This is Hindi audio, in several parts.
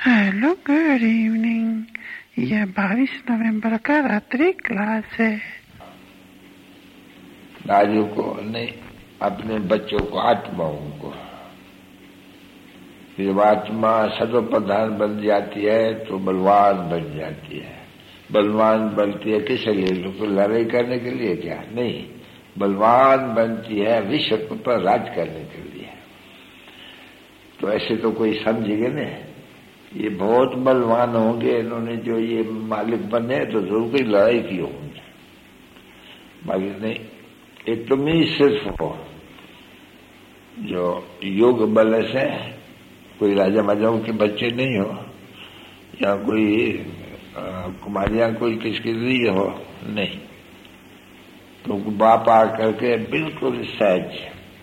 Hello, good evening. यह 22 नवंबर का रात्रि क्लास है। नारियों को नहीं, अपने बच्चों को, आत्माओं को। जब आत्मा सर्वप्रधान बन जाती है तो बलवान बन जाती है। बलवान बनती है किस लिए? तो लड़ाई करने के लिए क्या? नहीं, बलवान बनती है विश्व पर राज करने के लिए। तो ऐसे तो कोई समझेगा ना, ये बहुत बलवान होंगे, इन्होंने जो ये मालिक बने तो जरूर कोई लड़ाई की होंगी। बाकी नहीं, ये तुम ही सिर्फ हो जो योग बल से कोई राजा महाराजाओं के बच्चे नहीं हो, या कोई कुमारियां कोई किसके लिए हो, नहीं। तो बाप आकर के बिल्कुल सहज,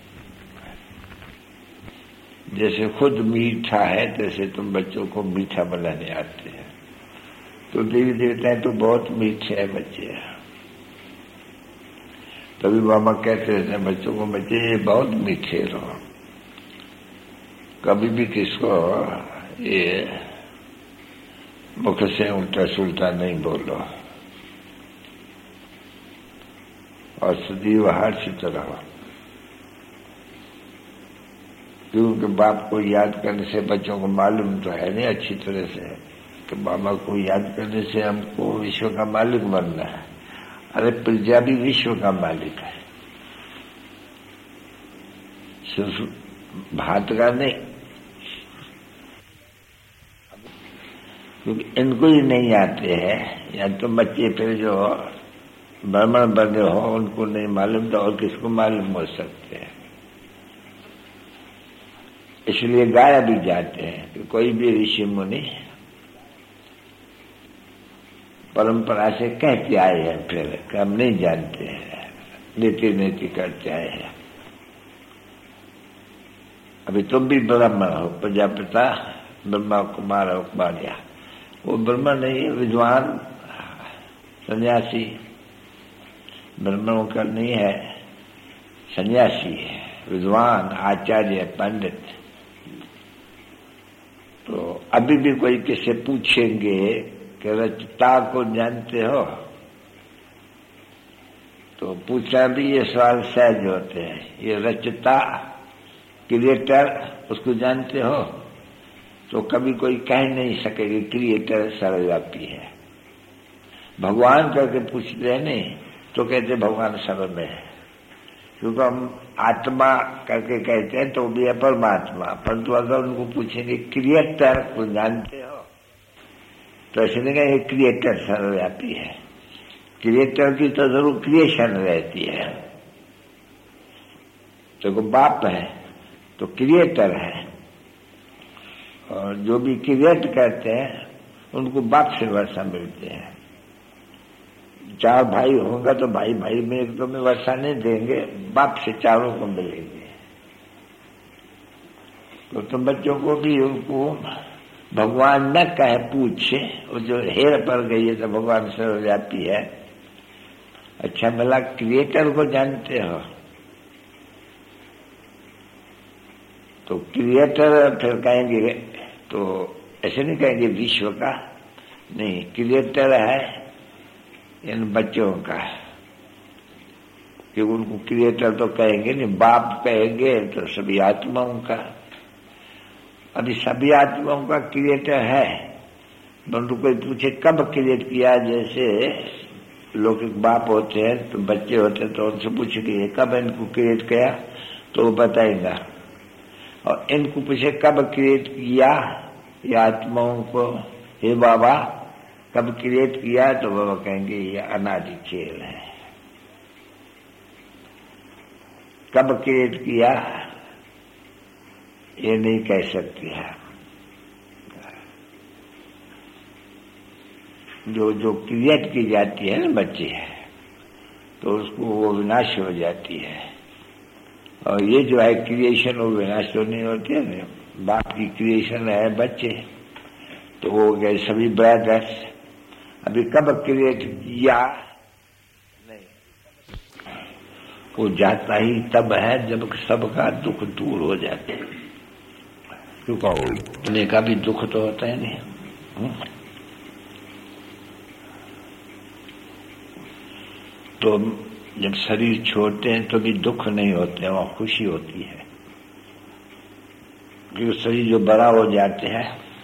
जैसे खुद मीठा है तैसे तुम बच्चों को मीठा बनाने आते हैं। तो देवी देवताएं तो बहुत मीठे हैं बच्चे। तभी बाबा कहते रहते हैं बच्चों को, बच्चे ये बहुत मीठे रहो, कभी भी किसको ये मुख से उल्टा सुल्टा नहीं बोलो, और सदैव हर्षित रहो। क्योंकि बाप को याद करने से बच्चों को मालूम तो है नहीं अच्छी तरह से कि बाबा को याद करने से हमको विश्व का मालिक बनना है। अरे प्रजा भी विश्व का मालिक है, सिर्फ भात का नहीं। क्योंकि इनको ही नहीं आते हैं, या तो बच्चे फिर जो ब्राह्मण बने हो उनको नहीं मालूम, तो और किसको मालूम हो सकते हैं। इसलिए गाया भी जाते हैं कि कोई भी ऋषि मुनि परंपरा से कहते आए हैं, फिर हम नहीं जानते हैं, नीति नीति करते आए हैं। अभी तुम भी ब्रह्म हो, प्रजापिता ब्रह्मा कुमार हो, कुमारिया। वो ब्रह्म नहीं, विद्वान सन्यासी। ब्रह्मों का नहीं है, सन्यासी है, विद्वान आचार्य पंडित। तो अभी भी कोई किससे पूछेंगे कि रचता को जानते हो, तो पूछना भी ये सवाल सहज होते हैं। ये रचता क्रिएटर उसको जानते हो, तो कभी कोई कह नहीं सकेगा क्रिएटर सर्वव्यापी है। भगवान करके पूछते हैं नहीं तो कहते भगवान सर्व में है। क्योंकि हम आत्मा करके कहते हैं तो भी है परमात्मा, परंतु अगर उनको पूछेंगे क्रिएटर को जानते हो, तो ऐसे नहीं कहेंगे क्रिएटर सर्वव्यापी है। क्रिएटर की तो जरूर क्रिएशन रहती है। तो बाप है तो क्रिएटर है, और जो भी क्रिएट करते हैं उनको बाप से वर्षा मिलते हैं। चार भाई होगा तो भाई भाई में एक दो में वर्षा नहीं देंगे, बाप से चारों को मिलेंगे। तो तुम बच्चों को भी उनको भगवान न कहे पूछे, वो जो हेर पड़ गई है तो भगवान सर्वव्यापी है। अच्छा भला क्रिएटर को जानते हो, तो क्रिएटर फिर कहेंगे, तो ऐसे नहीं कहेंगे विश्व का, नहीं, क्रिएटर है इन बच्चों का। कि उनको क्रिएटर तो कहेंगे नहीं, बाप कहेंगे तो सभी आत्माओं का। अभी सभी आत्माओं का क्रिएटर है, परंतु कोई पूछे कब क्रिएट किया, जैसे लौकिक बाप होते हैं तो बच्चे होते हैं, तो उनसे पूछेंगे कब इनको क्रिएट किया, तो वो बताएगा। और इनको पूछे कब क्रिएट किया ये आत्माओं को, हे बाबा कब क्रिएट किया, तो बाबा कहेंगे ये अनादि खेल है। कब क्रिएट किया ये नहीं कह सकती है। जो क्रिएट की जाती है ना बच्चे, तो उसको वो विनाश हो जाती है। और ये जो है क्रिएशन वो विनाश तो नहीं होती है ना। बाप की क्रिएशन है बच्चे, तो वो गए सभी ब्रदर्स। अभी कब क्रिएट किया नहीं, वो जाता ही तब है जब सबका दुख दूर हो जाता है। अपने का भी दुख तो होता है नहीं। तो जब शरीर छोड़ते हैं तो भी दुख नहीं होते हैं, वहां खुशी होती है। क्योंकि शरीर जो बड़ा हो जाते हैं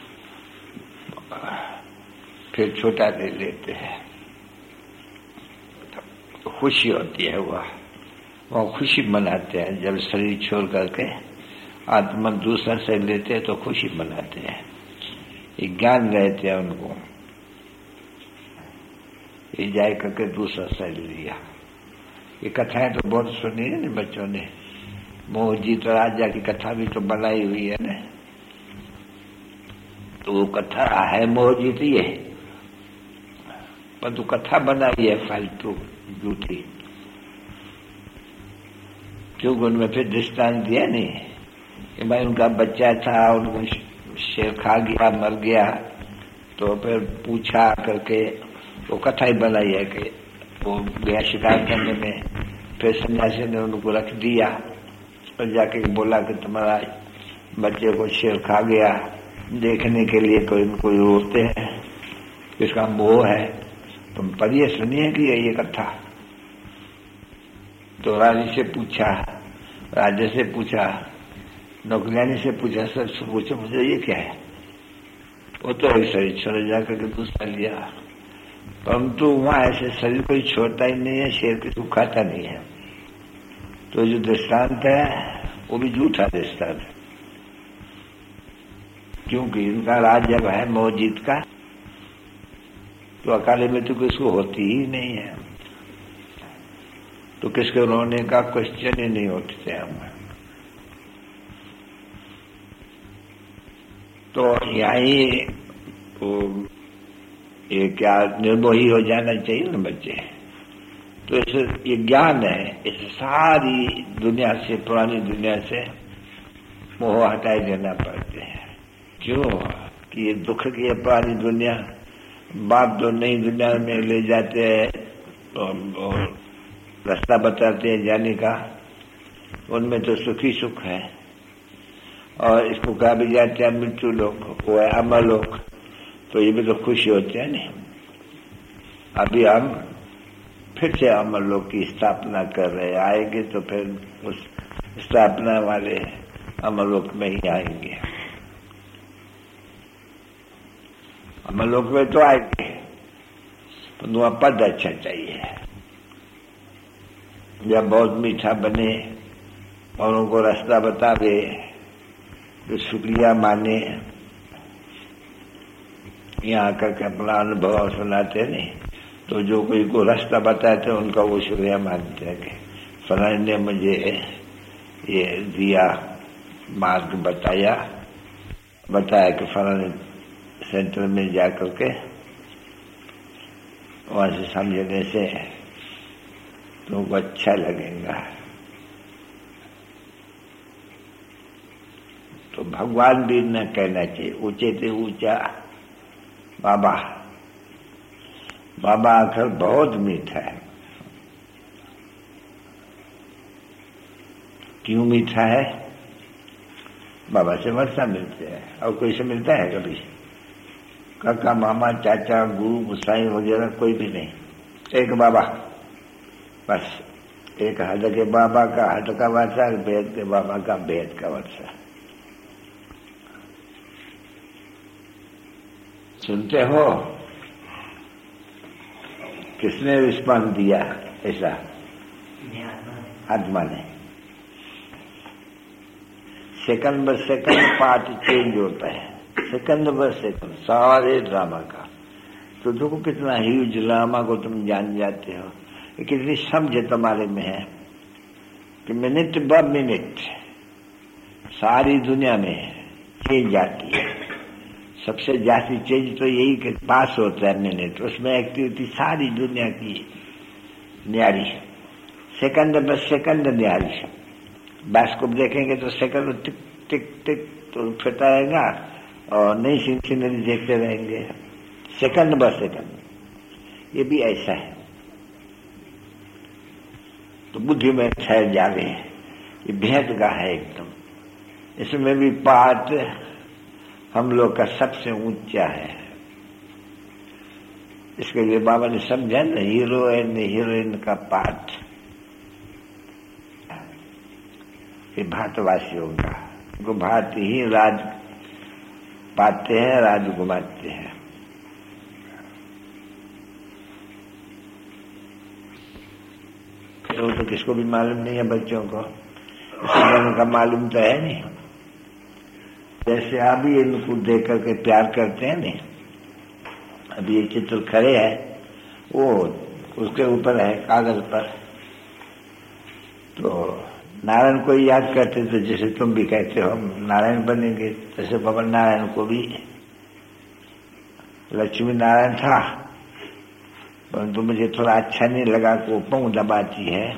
फिर छोटा ले लेते हैं, तो खुशी होती है। वह खुशी मनाते हैं। जब शरीर छोड़ करके आत्मा दूसरा से लेते हैं तो खुशी मनाते हैं। ये ज्ञान रहते हैं उनको, ये जाए करके दूसरा शरीर लिया। ये कथाएं तो बहुत सुनी है ना बच्चों ने। मोहजीत राजा की कथा भी तो बनाई हुई है ना। तो वो कथा है मोहजीत ही है, पर तो कथा बनाई है फालतू झूठी। क्योंकि उनमें फिर दृष्टांत दिया नहीं कि भाई उनका बच्चा था, उनको शेर खा गया, मर गया, तो फिर पूछा करके वो कथा ही बनाई है कि वो गया शिकार करने में, फिर सन्यासी ने उनको रख दिया और जाके बोला कि तुम्हारा बच्चे को शेर खा गया। देखने के लिए कोई इनको रोते हैं, इसका मोह है। तुम पढ़िए, सुनिए कि ये कथा। तो रानी से पूछा, राजा से पूछा, नौकरानी से पूछा, सबसे पूछा मुझे ये क्या है। वो तो एक शरीर छोड़ जाकर के दूसरा लिया, परंतु वहां ऐसे शरीर कोई छोड़ता ही नहीं है, शेर किसी को खाता नहीं है। तो जो दृष्टांत है वो भी झूठा दृष्टांत है, क्योंकि इनका राज जब है मोहजीत का, तो अकाले मृत्यु किसको होती ही नहीं है, तो किसके रोने का क्वेश्चन ही नहीं उठते हम। तो यही तो ये क्या निर्मोही हो जाना चाहिए ना बच्चे। तो इस ये ज्ञान है, इस सारी दुनिया से, पुरानी दुनिया से मोह हटाए देना पड़ते हैं। क्यों कि ये दुख की पुरानी दुनिया, बाप जो नई दुनिया में ले जाते हैं और रास्ता बताते हैं जाने का, उनमें तो सुखी सुख है। और इसको कहा भी जाते हैं मृत्यु लोक, वो है अमर लोक, तो ये भी तो खुशी होती है नहीं। अभी हम फिर से अमर लोक की स्थापना कर रहे हैं, आएंगे तो फिर उस स्थापना वाले अमर लोक में ही आएंगे। अमर लोक में तो आएंगे, तो वह पद अच्छा चाहिए, जब बहुत मीठा बने और उनको रास्ता बतावे तो शुक्रिया माने। यहाँ आकर के अपना अनुभव सुनाते नहीं, तो जो कोई को रास्ता बताते उनका वो शुक्रिया मानते हैं कि फलाने ने मुझे ये दिया, मार्ग बताया कि फलाने सेंटर में जाकर के वहां से समझने से तुमको अच्छा लगेगा। तो भगवान भी न कहना चाहिए, ऊंचे से ऊंचा बाबा। बाबा आखिर बहुत मीठा है। क्यों मीठा है? बाबा से वर्षा मिलते हैं, और कोई से मिलता है कभी? काका, मामा, चाचा, गुरु, गुसाई वगैरह कोई भी नहीं, एक बाबा बस। एक हद के बाबा का हद का वर्षा, भेद के बाबा का भेद का वर्षा। सुनते हो? किसने रिस्पॉन्स दिया ऐसा? आत्मा ने। सेकंड ब सेकंड पार्ट चेंज होता है, सेकंड ब सेकंड सारे ड्रामा का। तो देखो कितना ह्यूज ड्रामा को तुम जान जाते हो, कितनी समझ तुम्हारे में है कि मिनट ब मिनट सारी दुनिया में चेंज आती है। सबसे ज्यादा चेंज तो यही कि पास होता है मिनट, उसमें एक्टिविटी सारी दुनिया की न्यारी। सेकंड बस सेकंड न्यारी। बास्कोप देखेंगे तो सेकंड टिक टिक टिक तो फिरता रहेगा और नई सीनरी देखते रहेंगे, सेकंड बस सेकंड। ये भी ऐसा है, तो बुद्धि में ठहर जावे। ये भेद का है एकदम। इसमें भी पार्ट हम लोग का सबसे ऊंचा है। इसके लिए बाबा ने समझा ना, हीरो एंड हीरोइन का पाठ ये भारतवासियों का, उनको भारतीय ही राज पाते हैं, राज घुमाते हैं। तो किसको भी मालूम नहीं है, बच्चों को का मालूम तो है नहीं। जैसे आप ही इनको देख करके प्यार करते हैं नहीं, अभी ये चित्र खड़े है, वो उसके ऊपर है कागज पर, तो नारायण को याद करते थे, जैसे तुम भी कहते हो हम नारायण बनेंगे, जैसे बाबा नारायण को भी लक्ष्मी नारायण था, परंतु मुझे थोड़ा अच्छा नहीं लगा कि वो पाँव दबाती है,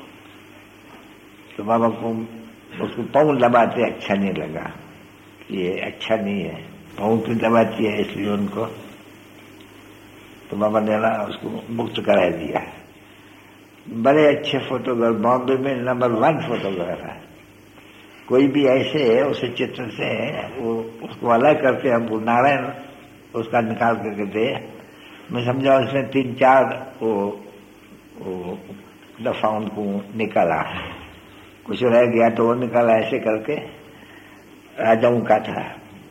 तो बाबा को उसको पाँव दबाते अच्छा नहीं लगा, ये अच्छा नहीं है, पाँव क्यों दबाती है, इसलिए उनको तो बाबा ने ना उसको मुक्त करा दिया। बड़े अच्छे फोटोग्राफ, बॉम्बे में नंबर 1 फोटोग्राफ है। कोई भी ऐसे है उस चित्र से वो उसको अलग करके हमको नारायण उसका निकाल करके दे, मैं समझा उसने 3-4 वो दफा उनको निकाला, कुछ रह गया तो वो निकाला, ऐसे करके राजाओं का था।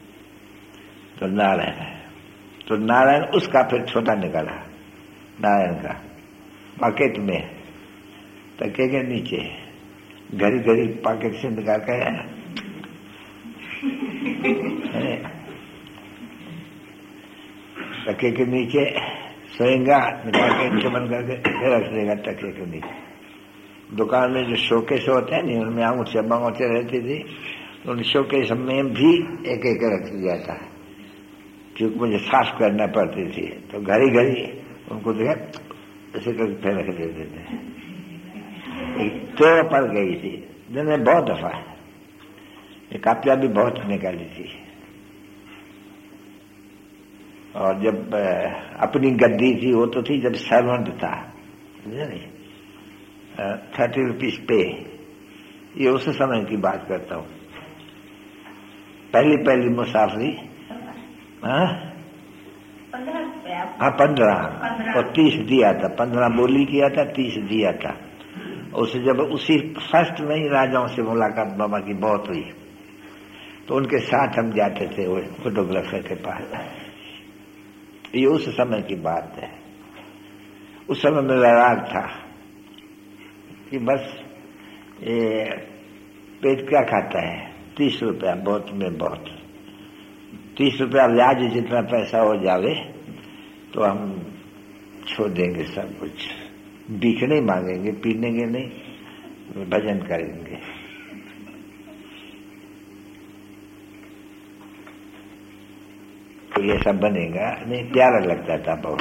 तो नारायण उसका फिर छोटा निकाला, नारायण का पॉकेट में तके के नीचे, घड़ी घड़ी पॉकेट से निकाल कर तके के नीचे सोएगा, निकाल के चमन करके फिर रख देगा तके के नीचे। दुकान में जो शोकेस होते हैं नहीं, उनमें अंगूठे रहती थी, तो उन शोकेस में भी एक एक रख दिया था, क्योंकि मुझे साफ करना पड़ती थी, तो घड़ी घड़ी उनको देखा ऐसे करके फिर रख देते थे। तो पड़ गई थी, दिन में बहुत दफा ये कापियां भी बहुत निकाली थी। और जब अपनी गद्दी थी, वो तो थी जब सर्वेंट था, 30 रुपीज पे, ये उस समय की बात करता हूँ, पहली मुसाफरी। हाँ 15 और 30 दिया था, 15 बोली किया था, 30 दिया था। उसे जब उसी फर्स्ट में ही राजाओं से मुलाकात बाबा की बहुत हुई, तो उनके साथ हम जाते थे वो फोटोग्राफर के पास। ये उस समय की बात है। उस समय मेरा राग था कि बस ये पेट क्या खाता है, 30 रुपया बहुत में बहुत, 30 रुपया ब्याज जितना पैसा हो जावे तो हम छोड़ देंगे सब कुछ, भीख नहीं मांगेंगे, पीनेंगे नहीं, भजन करेंगे। तो ये सब बनेगा नहीं, प्यारा लगता था, बहुत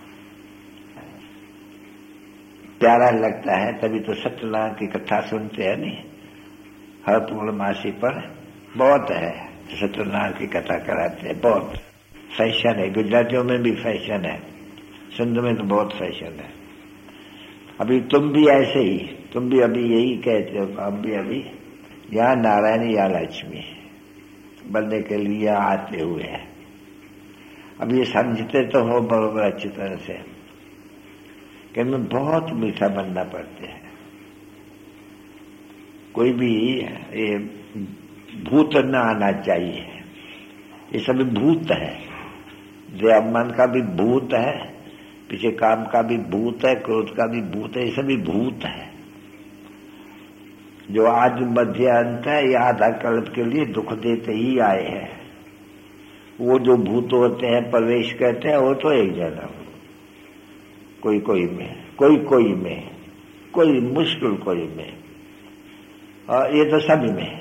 प्यारा लगता है। तभी तो सत्यनारायण की कथा सुनते हैं नहीं, हर पूर्णमासी पर बहुत है, सत्यनारायण की कथा कराते हैं, बहुत फैशन है, गुजरातियों में भी फैशन है, सिंध में तो बहुत फैशन है। अभी तुम भी ऐसे ही, तुम भी अभी यही कहते हो, हम भी अभी या नारायण या लक्ष्मी बनने के लिए आते हुए हैं। अब ये समझते तो हो बरोबर अच्छी तरह से कि हमें बहुत मीठा बनना पड़ते हैं। कोई भी ये भूत न आना चाहिए, ये सभी भूत है, देव मन का भी भूत है, पीछे काम का भी भूत है, क्रोध का भी भूत है, ये सभी भूत है। जो आज मध्य अंत है, ये आधा कल्प के लिए दुख देते ही आए हैं। वो जो भूत होते हैं, प्रवेश करते हैं, वो तो एक जगह, कोई कोई में, कोई में, कोई मुश्किल कोई में, और ये तो सभी में।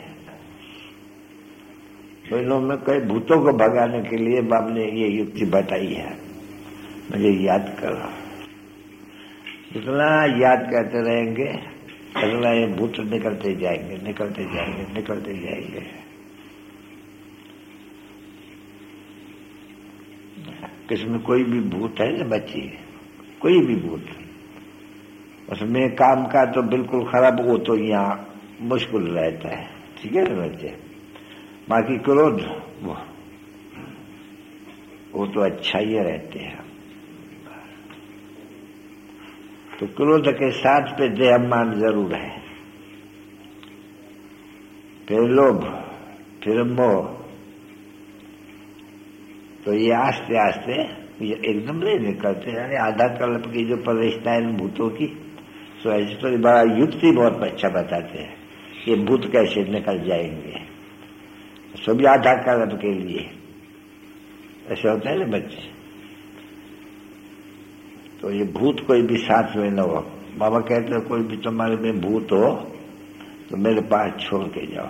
तो इन लोगों में कई भूतों को भगाने के लिए बाबा ने ये युक्ति बताई है, मुझे याद करो। जितना याद करते रहेंगे अगला ये भूत निकलते जाएंगे, निकलते जाएंगे, निकलते जाएंगे। किसमें कोई भी भूत है ना बच्ची, कोई भी भूत, उसमें काम का तो बिल्कुल खराब, वो तो यहाँ मुश्किल रहता है, ठीक है ना बच्चे। बाकी क्रोध वो वो तो अच्छा ही रहते हैं। तो क्रोध के साथ पे देहमान जरूर है, फिर लोभ, फिर मोह। तो ये आस्ते आस्ते ये एकदम नहीं निकलते, यानी आधा कल्प की जो परिष्ठा है इन भूतों की, तो ऐसे तो बड़ा युक्ति बहुत अच्छा बताते हैं ये भूत कैसे निकल जाएंगे, सभी आधा कल्प के लिए। ऐसे होते हैं ना बच्चे। तो ये भूत कोई भी साथ में न हो। बाबा कहते हैं कोई भी तुम्हारे में भूत हो तो मेरे पास छोड़ के जाओ।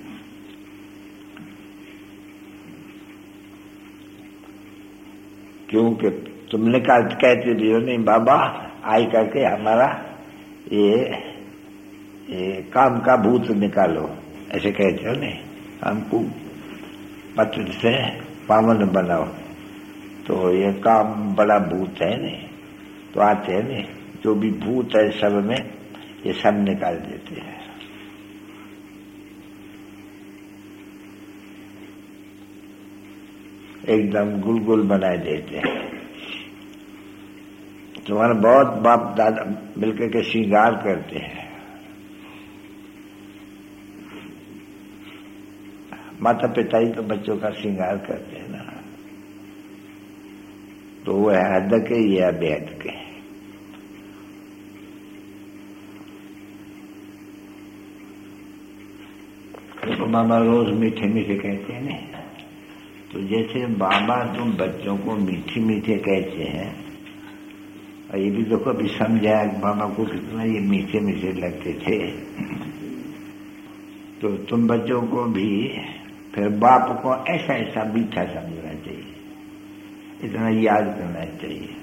क्योंकि तुमने कहते भी हो नहीं बाबा आई करके हमारा ये काम का भूत निकालो, ऐसे कहते हो नहीं, हमको पत्र से पावन बनाओ। तो ये काम बड़ा भूत है नहीं, तो आते हैं नहीं, जो भी भूत है सब में ये सब निकाल देते हैं। एकदम गुलगुल बनाए देते हैं। तुम्हारे बहुत बाप दादा मिलकर के श्रृंगार करते हैं, माता पिता ही तो बच्चों का श्रृंगार करते हैं ना। तो वो है हद के या बेहद के। तो मामा रोज मीठे मीठे कहते हैं ना, तो जैसे बाबा तुम बच्चों को मीठे मीठे कहते हैं, और ये भी देखो अभी समझाया बाबा को कितना ये मीठे मीठे लगते थे। तो तुम बच्चों को भी फिर बाप को ऐसा ऐसा मीठा समझना चाहिए, इतना याद करना चाहिए,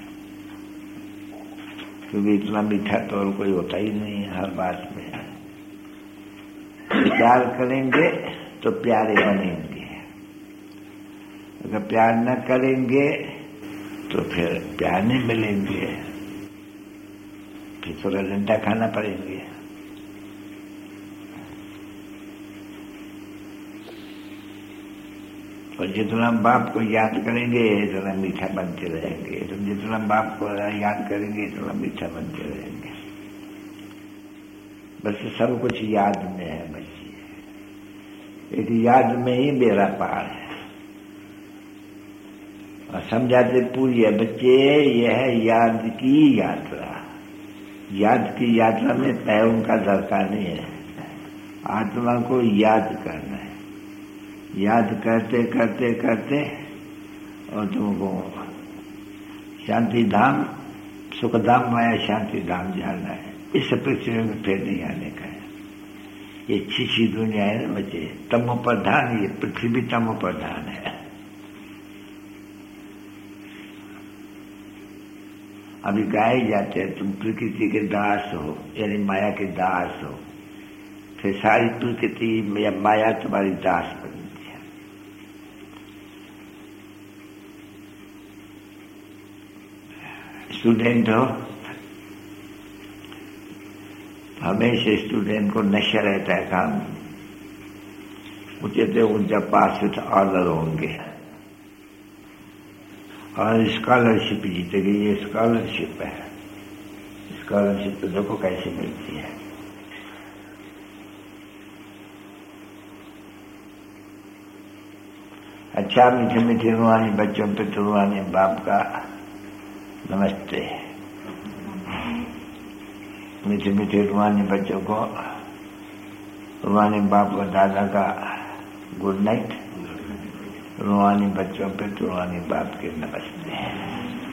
क्योंकि इतना मीठा तो और कोई होता ही नहीं है हर बात में। प्यार करेंगे तो प्यारे बनेंगे, अगर प्यार न करेंगे तो फिर प्यार नहीं मिलेंगे, फिर थोड़ा डंडा खाना पड़ेंगे। और जितना बाप को याद करेंगे इतना मीठा बनते रहेंगे, तो जितना बाप को याद करेंगे इतना मीठा बनते रहेंगे। बस सब कुछ याद में है बच्चे, एक याद में ही बेड़ा पार है। और समझाते पूरी है बच्चे, यह है याद की यात्रा। याद की यात्रा में पैरों का दरकार नहीं है, आत्मा को याद करना है। याद करते करते करते और तुमको शांति धाम, सुख धाम माया शांति धाम जाना है। इस पृथ्वी में फिर नहीं आने का है। ये छिछी दुनिया है ना बच्चे, तमो प्रधान, ये पृथ्वी तमो प्रधान है। अभी गाए जाते हैं तुम प्रकृति के दास हो, यानी माया के दास हो, फिर सारी प्रकृति या माया तुम्हारी दास बनती है। स्टूडेंट हो, हमेशा स्टूडेंट को नशा रहता है काम, उनके उनका पास विथ ऑर्डर होंगे और स्कॉलरशिप जीतेगी। ये स्कॉलरशिप है, स्कॉलरशिप तो देखो कैसे मिलती है। अच्छा मीठे मीठे रुहानी बच्चों पे तो रुहानी बाप का नमस्ते। मीठे मीठे रुहानी बच्चों को रुहानी बाप और दादा का गुड नाइट। रुहानी बच्चों पे तो रुहानी बाप के नमस्ते।